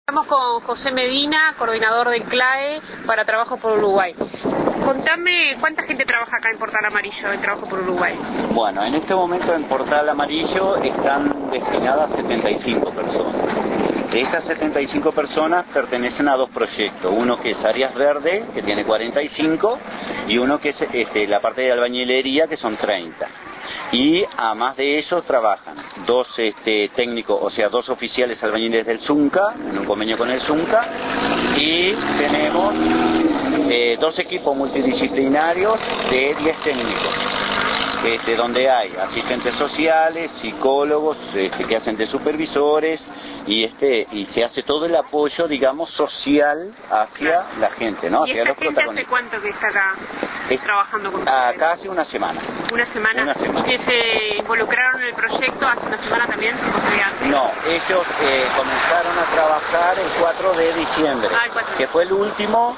Estamos con José Medina, coordinador del CLAE para Trabajo por Uruguay. Contame, ¿cuánta gente trabaja acá en Portal Amarillo en Trabajo por Uruguay? Bueno, en este momento en Portal Amarillo están destinadas 75 personas. De estas 75 personas pertenecen a dos proyectos. Uno que es Áreas Verdes, que tiene 45, y uno que es la parte de albañilería, que son 30. Y además de ellos trabajan dos técnicos, o sea, dos oficiales albañiles del ZUNCA, en un convenio con el ZUNCA, y tenemos dos equipos multidisciplinarios de 10 técnicos, donde hay asistentes sociales, psicólogos que hacen de supervisores, y se hace todo el apoyo, digamos, social hacia la gente, ¿no? ¿Y hacia esta los gente protagonistas. hace cuánto que está acá trabajando con ustedes? Acá hace una semana. ¿Una semana? Una semana. ¿Y que se involucraron en el proyecto hace una semana también? ¿O fue antes? No, ellos comenzaron a trabajar el 4 de diciembre, el 4 que fue el último,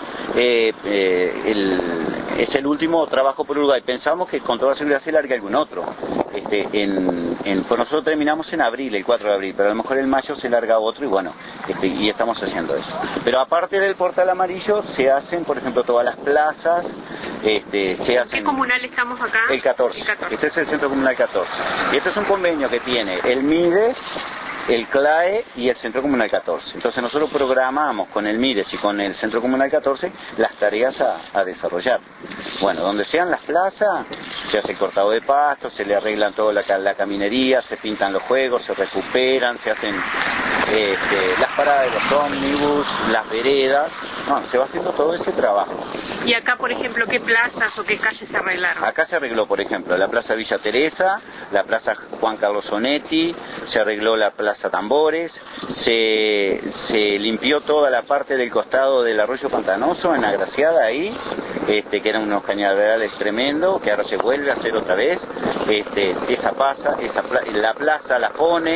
es el último trabajo por Uruguay. Pensamos que con toda seguridad se larga algún otro. Pues nosotros terminamos en abril, el 4 de abril, pero a lo mejor en mayo se larga otro y bueno, y estamos haciendo eso. Pero aparte del Portal Amarillo se hacen, por ejemplo, todas las plazas, se hacen... ¿Qué comunal estamos acá? El 14. Este es el Centro Comunal 14. Y este es un convenio que tiene el MIDES, el CLAE y el Centro Comunal 14. Entonces nosotros programamos con el MIDES y con el Centro Comunal 14 las tareas a desarrollar. Bueno, donde sean las plazas, se hace el cortado de pasto, se le arreglan toda la caminería, se pintan los juegos, se recuperan, se hacen las paradas de los ómnibus, las veredas, no, se va haciendo todo ese trabajo. ¿Y acá, por ejemplo, qué plazas o qué calles se arreglaron? Acá se arregló, por ejemplo, la Plaza Villa Teresa, la Plaza Juan Carlos Onetti, se arregló la Plaza Tambores, se limpió toda la parte del costado del Arroyo Pantanoso, en Agraciada ahí, que eran unos cañaverales tremendos, que ahora se vuelve a hacer otra vez. La plaza la pone,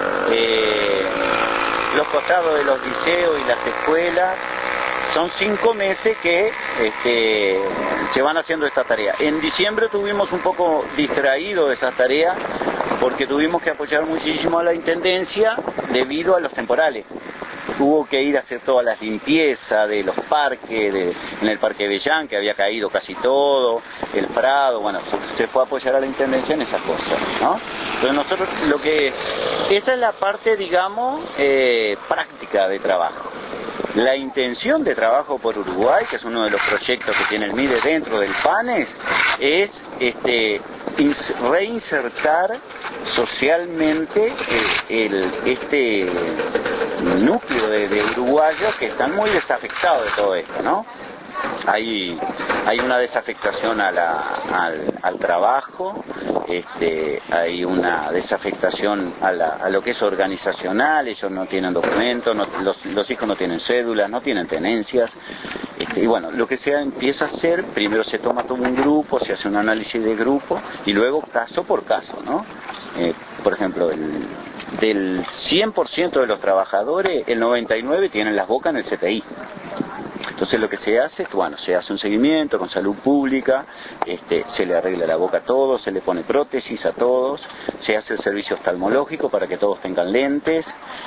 los costados de los liceos y las escuelas. Son 5 meses que se van haciendo esta tarea. En diciembre tuvimos un poco distraído de esa tarea porque tuvimos que apoyar muchísimo a la Intendencia debido a los temporales. Hubo que ir a hacer todas las limpiezas de los parques, en el Parque Bellán, que había caído casi todo, el Prado, bueno, se fue a apoyar a la Intendencia en esas cosas, ¿no? Entonces nosotros esa es la parte, digamos, práctica de trabajo. La intención de Trabajo por Uruguay, que es uno de los proyectos que tiene el MIDE dentro del PANES, es reinsertar socialmente este núcleo de uruguayos que están muy desafectados de todo esto, ¿no? Hay una desafectación al trabajo, hay una desafectación a lo que es organizacional, ellos no tienen documentos, los hijos no tienen cédulas, no tienen tenencias, y bueno, lo que se empieza a hacer, primero se toma todo un grupo, se hace un análisis de grupo, y luego caso por caso, ¿no? Por ejemplo, del 100% de los trabajadores, el 99% tienen las bocas en el CTI. Entonces lo que se hace, bueno, se hace un seguimiento con salud pública, se le arregla la boca a todos, se le pone prótesis a todos, se hace el servicio oftalmológico para que todos tengan lentes,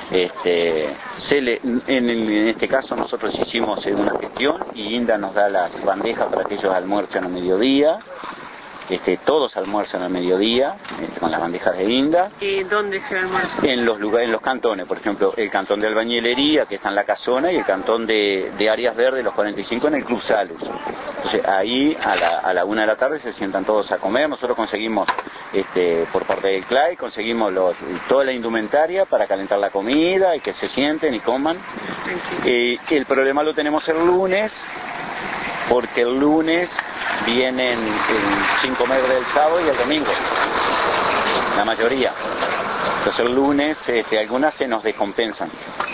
en este caso nosotros hicimos una gestión y INDA nos da las bandejas para que ellos almuercen a mediodía. Todos almuerzan al mediodía con las bandejas de INDA. ¿Y dónde se almuerza? En los cantones, por ejemplo, el cantón de albañilería, que está en la Casona, y el cantón de Áreas Verdes, los 45, en el Club Salus. Entonces ahí a la 1 de la tarde se sientan todos a comer. Nosotros conseguimos, por parte del CLAE, conseguimos toda la indumentaria para calentar la comida y que se sienten y coman. El problema lo tenemos el lunes, porque el lunes vienen sin comer del sábado y el domingo, la mayoría. Entonces el lunes algunas se nos descompensan,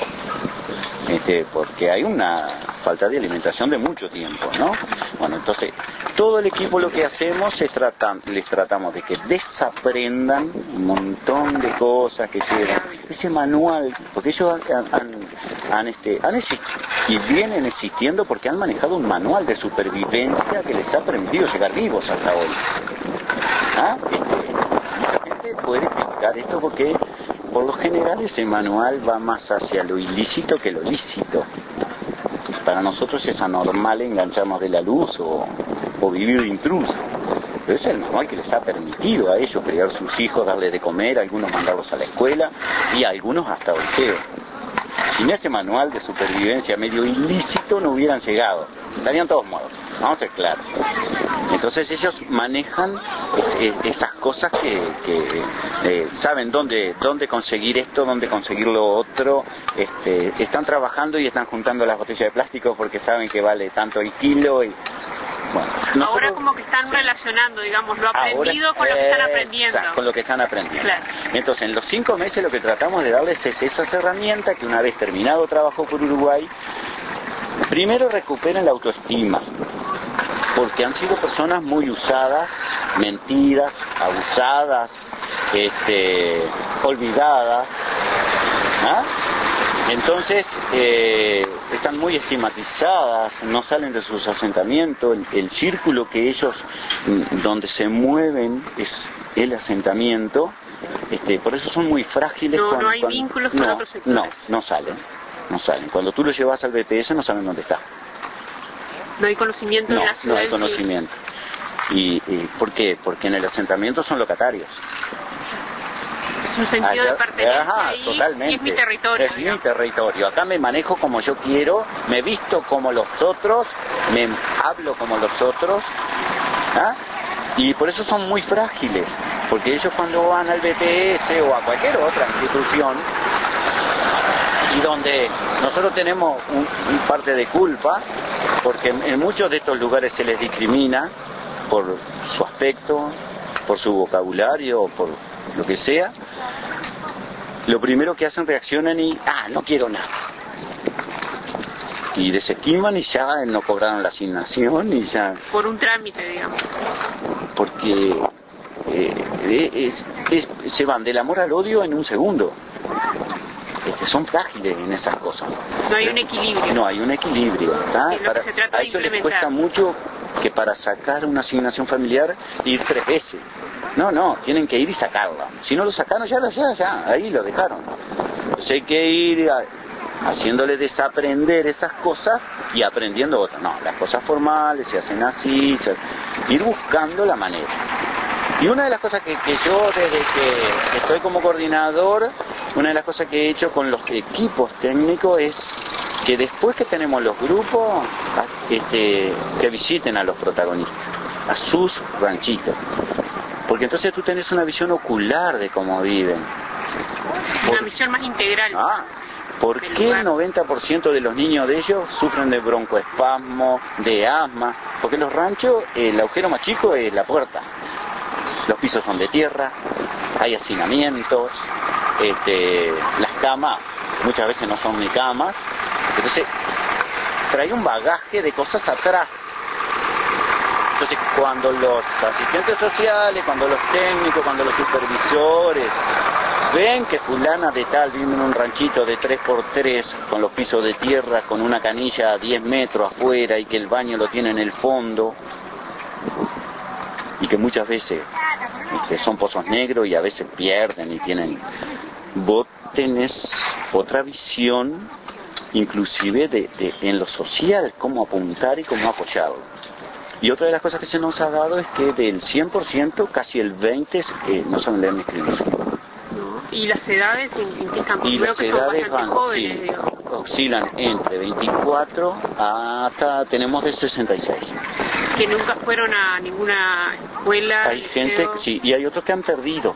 porque hay una falta de alimentación de mucho tiempo, ¿no? Bueno, entonces todo el equipo lo que hacemos es les tratamos de que desaprendan un montón de cosas que llegan. Ese manual, porque ellos han existido y vienen existiendo porque han manejado un manual de supervivencia que les ha permitido llegar vivos hasta hoy. Mucha gente puede criticar esto porque por lo general ese manual va más hacia lo ilícito que lo lícito. Para nosotros es anormal engancharnos de la luz o vivir de intruso. Pero es el manual que les ha permitido a ellos criar sus hijos, darles de comer, algunos mandarlos a la escuela y a algunos hasta al liceo. Sin ese manual de supervivencia medio ilícito no hubieran llegado, estarían todos muertos, vamos a ser claros. Entonces ellos manejan esas cosas que saben dónde conseguir esto, dónde conseguir lo otro. Están trabajando y están juntando las botellas de plástico porque saben que vale tanto el kilo y bueno, ahora como que están relacionando, digamos, lo aprendido con lo que están aprendiendo. Con lo que están aprendiendo. Claro. Entonces, en los 5 meses lo que tratamos de darles es esas herramientas que una vez terminado Trabajo por Uruguay, primero recuperen la autoestima, porque han sido personas muy usadas, mentidas, abusadas, olvidadas, ¿ah? Entonces están muy estigmatizadas, no salen de sus asentamientos, el círculo que ellos donde se mueven es el asentamiento, por eso son muy frágiles. No hay vínculos con otros sectores. No salen. Cuando tú los llevas al BPS no saben dónde está. No hay conocimiento de la ciudad. No hay conocimiento. ¿Y por qué? Porque en el asentamiento son locatarios. Es un sentido de pertenencia ahí, totalmente. Y es mi territorio. Es mi territorio. Acá me manejo como yo quiero, me visto como los otros, me hablo como los otros, ¿ah? Y por eso son muy frágiles, porque ellos cuando van al BPS o a cualquier otra institución, y donde nosotros tenemos un parte de culpa, porque en muchos de estos lugares se les discrimina por su aspecto, por su vocabulario, por lo que sea, lo primero que hacen reaccionan y no quiero nada, y desestiman y ya no cobraron la asignación y ya por un trámite, digamos, porque se van del amor al odio en un segundo. Son frágiles en esas cosas. No hay un equilibrio. No hay un equilibrio. ¿Ah? A ellos les cuesta mucho que para sacar una asignación familiar ir 3 veces. No, tienen que ir y sacarla. Si no lo sacaron, ya, ahí lo dejaron. Entonces hay que ir haciéndole desaprender esas cosas y aprendiendo otras. No, las cosas formales se hacen así, ir buscando la manera. Y una de las cosas que yo, desde que estoy como coordinador, una de las cosas que he hecho con los equipos técnicos es que después que tenemos los grupos, que visiten a los protagonistas, a sus ranchitos. Porque entonces tú tenés una visión ocular de cómo viven. Una visión más integral. ¿Por qué el 90% de los niños de ellos sufren de broncoespasmo, de asma? Porque los ranchos, el agujero más chico es la puerta. Los pisos son de tierra, hay hacinamientos, las camas muchas veces no son ni camas, entonces trae un bagaje de cosas atrás. Entonces cuando los asistentes sociales, cuando los técnicos, cuando los supervisores ven que fulana de tal vive en un ranchito de 3x3 con los pisos de tierra, con una canilla a 10 metros afuera y que el baño lo tiene en el fondo, y que muchas veces son pozos negros y a veces pierden y tienen... Vos tenés otra visión, inclusive en lo social, cómo apuntar y cómo apoyarlo. Y otra de las cosas que se nos ha dado es que del 100%, casi el 20% no saben leer ni escribir. ¿Y las edades en qué están? Y las edades van, jóvenes, oscilan entre 24 hasta tenemos de 66. Que nunca fueron a ninguna escuela. Hay gente, sí, y hay otros que han perdido.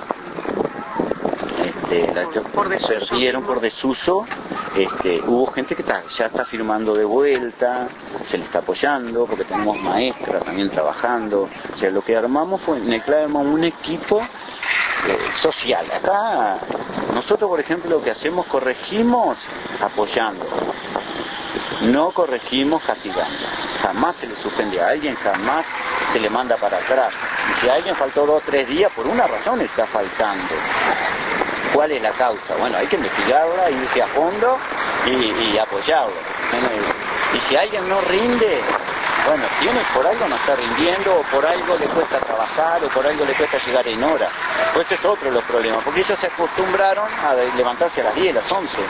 Por desuso. Perdieron por desuso. Hubo gente que ya está firmando de vuelta, se le está apoyando, porque tenemos maestras también trabajando. O sea, lo que armamos fue, en el CLAE armamos un equipo social. Acá, nosotros, por ejemplo, lo que hacemos, corregimos apoyando. No corregimos castigando. Jamás se le suspende a alguien, jamás se le manda para atrás. Y si a alguien faltó 2 o 3 días, por una razón está faltando. ¿Cuál es la causa? Bueno, hay que investigarla, irse a fondo y apoyarlo. Y si alguien no rinde, Bueno, por algo no está rindiendo, o por algo le cuesta trabajar, o por algo le cuesta llegar en hora. Pues ese es otro de los problemas, porque ellos se acostumbraron a levantarse a las 10, a las 11.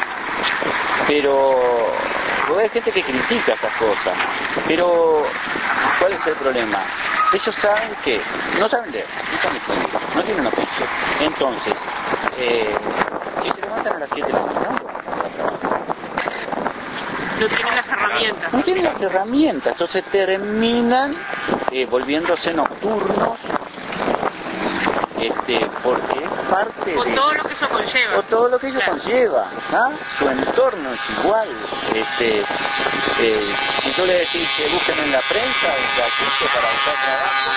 Pero hay gente que critica esas cosas. Pero, ¿cuál es el problema? Ellos saben que no saben leer, no saben escribir, no tienen oficio. Entonces, si se levantan a las 7 de la mañana, no tienen las herramientas. No tienen las herramientas, entonces terminan volviéndose nocturnos, porque es parte con de... todo lo que eso conlleva. Con todo lo que ello conlleva, ¿ah? Su entorno es igual. Si tú le decís que busquen en la prensa, para buscar trabajo,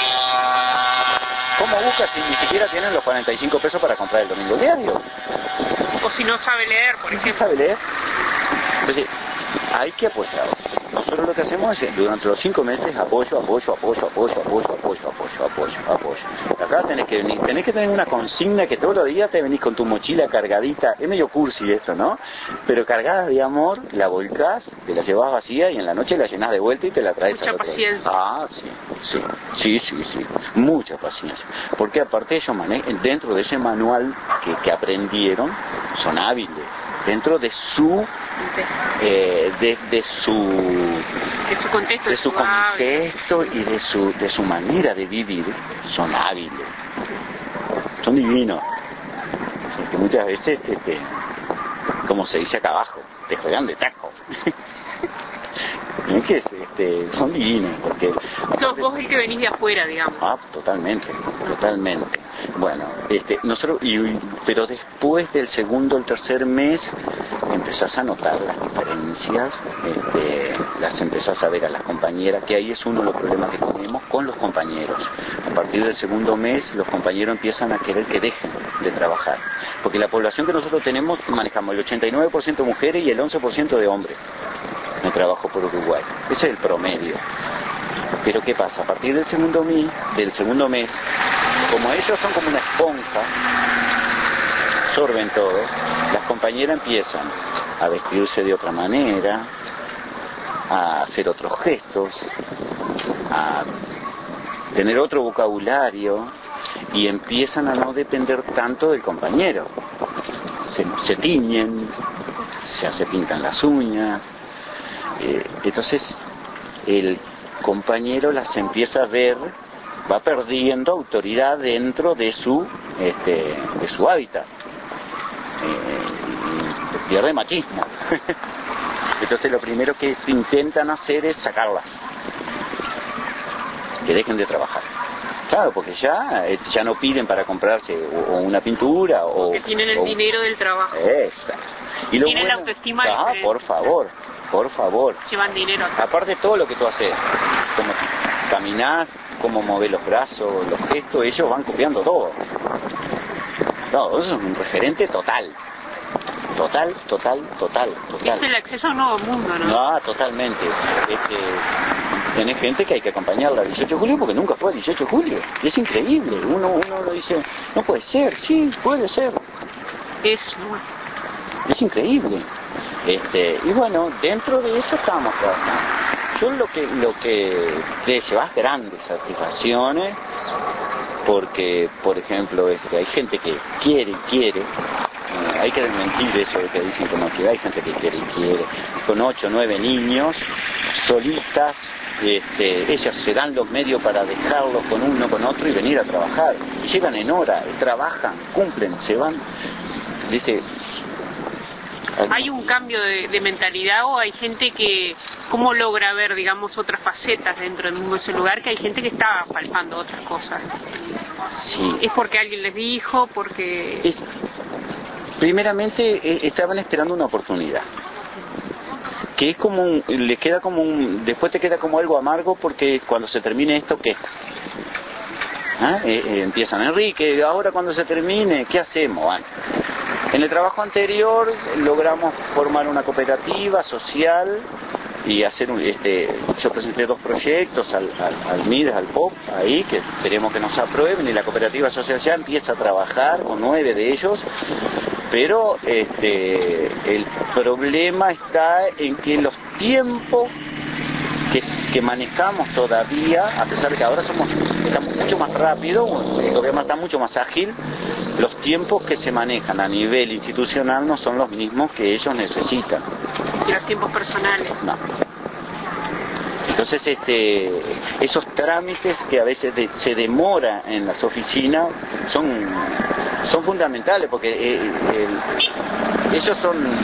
¿cómo buscas si ni siquiera tienen los 45 pesos para comprar el domingo diario? O si no sabe leer, por ejemplo. ¿No sabe leer? Entonces, hay que apoyar. Nosotros lo que hacemos es, durante los 5 meses, apoyo. Acá tenés que tener una consigna que todos los días te venís con tu mochila cargadita, es medio cursi esto, ¿no? Pero cargada de amor, la volcás, te la llevas vacía y en la noche la llenás de vuelta y te la traes mucha al otro día. paciencia. Ah, sí, mucha paciencia. Porque aparte ellos dentro de ese manual que aprendieron, son hábiles. Dentro de su contexto y de su manera de vivir, son hábiles, son divinos, porque muchas veces como se dice acá abajo, te juegan de taco. Es que son divinos, porque... Sos vos el que venís de afuera, digamos. Ah, totalmente. Bueno, nosotros, pero después del segundo o el tercer mes empezás a notar las diferencias, las empezás a ver a las compañeras, que ahí es uno de los problemas que tenemos con los compañeros. A partir del segundo mes los compañeros empiezan a querer que dejen de trabajar, porque la población que nosotros tenemos, manejamos el 89% mujeres y el 11% de hombres en trabajo por Uruguay. Ese es el promedio. Pero ¿qué pasa? A partir del segundo mes, como ellos son como una esponja, absorben todo, las compañeras empiezan a vestirse de otra manera, a hacer otros gestos, a tener otro vocabulario y empiezan a no depender tanto del compañero. Se tiñen, se pintan las uñas, entonces el compañero las empieza a ver, va perdiendo autoridad dentro de su hábitat, pierde machismo. Entonces lo primero que intentan hacer es sacarlas, que dejen de trabajar. Claro, porque ya no piden para comprarse o una pintura o... Que tienen el dinero del trabajo. Exacto. Y tienen la autoestima diferente. Por favor. Llevan dinero. Aparte de todo lo que tú haces, como caminás, cómo movés los brazos, los gestos, ellos van copiando todo. No, eso es un referente total. Total. Es el acceso a un nuevo mundo, ¿no? No, totalmente. Tenés gente que hay que acompañarla al 18 de julio porque nunca fue el 18 de julio. Y es increíble. Uno lo dice, no puede ser. Sí, puede ser. Es increíble. Y bueno, dentro de eso estamos trabajando. Yo lo que te llevas grandes satisfacciones, porque, por ejemplo, hay gente que quiere, hay que desmentir eso de que dicen como que hay gente que quiere, con 8 o 9 niños, solitas, ellas se dan los medios para dejarlos con uno, con otro y venir a trabajar. Llegan en hora, trabajan, cumplen, se van, ¿viste? ¿Hay un cambio de mentalidad o hay gente que, cómo logra ver, digamos, otras facetas dentro del mismo ese lugar, que hay gente que está palpando otras cosas? Sí. ¿Es porque alguien les dijo? Porque... Primeramente estaban esperando una oportunidad, que es como después te queda como algo amargo, porque cuando se termine esto, ¿qué? Empiezan, Enrique, ahora cuando se termine, ¿qué hacemos? Bueno, en el trabajo anterior logramos formar una cooperativa social y hacer yo presenté 2 proyectos al MIDES, al POP, ahí, que esperemos que nos aprueben, y la cooperativa social ya empieza a trabajar con 9 de ellos, pero el problema está en que los tiempos que manejamos todavía, a pesar de que ahora estamos mucho más rápido, el gobierno está mucho más ágil, los tiempos que se manejan a nivel institucional no son los mismos que ellos necesitan. ¿Y los tiempos personales? No. Entonces, esos trámites que a veces se demora en las oficinas son fundamentales, porque ellos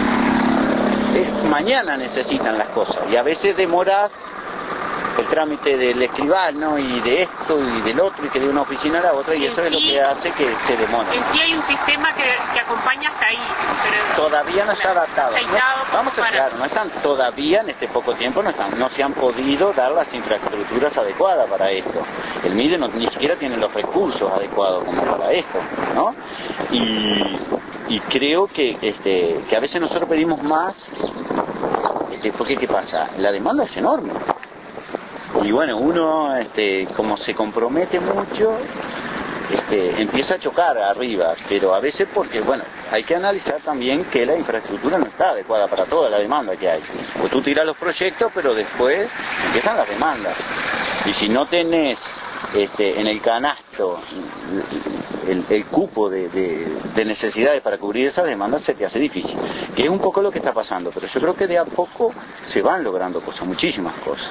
mañana necesitan las cosas, y a veces demoras el trámite del escribano y de esto y del otro, y que de una oficina a la otra, y eso es lo que hace que se demore. En sí hay un sistema que acompaña hasta ahí, pero todavía no está adaptado. Vamos a claro, no están todavía en este poco tiempo, no se han podido dar las infraestructuras adecuadas para esto. El MIDE ni siquiera tiene los recursos adecuados como para esto, ¿no? Y creo que a veces nosotros pedimos más, porque ¿qué pasa? La demanda es enorme. Y bueno, uno, como se compromete mucho, empieza a chocar arriba, pero a veces porque, bueno, hay que analizar también que la infraestructura no está adecuada para toda la demanda que hay. Pues tú tiras los proyectos, pero después empiezan las demandas. Y si no tenés en el canasto el cupo de necesidades para cubrir esas demandas, se te hace difícil, que es un poco lo que está pasando, pero yo creo que de a poco se van logrando cosas, muchísimas cosas.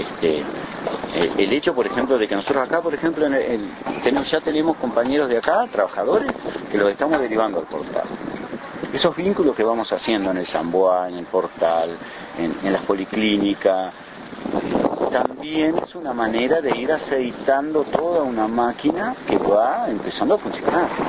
El hecho, por ejemplo, de que nosotros acá, por ejemplo, ya tenemos compañeros de acá, trabajadores, que los estamos derivando al portal. Esos vínculos que vamos haciendo en el Samboa, en el portal, en las policlínicas, también es una manera de ir aceitando toda una máquina que va empezando a funcionar.